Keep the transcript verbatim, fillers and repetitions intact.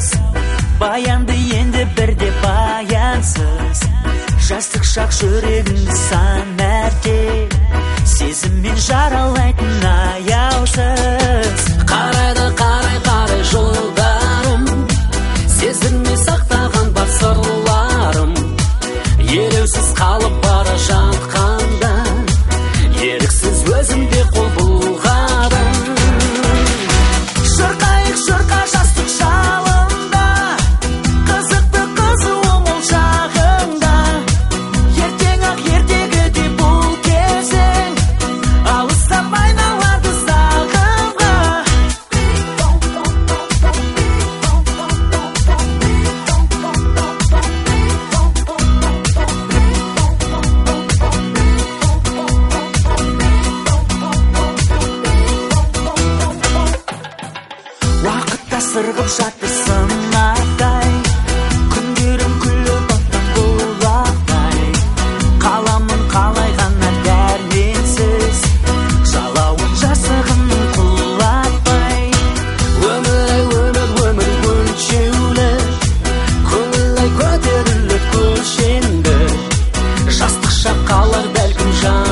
дауыс, баянды енді бірде баянсыз. Жастық шақ жүрегіңді сан мәрте сезіммен жаралайтын аяусыз. Қарайды қарай қарай жолдарым, сезілмей сақтаған бар сырларым. Елеусіз қалып бара жатқанда, еріксіз өзімде қол бұлғадым. Шырқайық шырқа жастық жалында, қызықты қызуы мол шағында. Ертең ақ ертегі бұл кезең, алыстап айналады сағымға. Уақытта сырғып жатты сынақтай, күндерім күліп аттан бұлақтай. Қаламын қалай ғана дәрменсіз, жалауын жасығымның құлатпай. Өмір-ай өмір өмір өлшеулі, көңіл-ай көтеріліп көшенді. Жастық шақ қалар бәлкім жан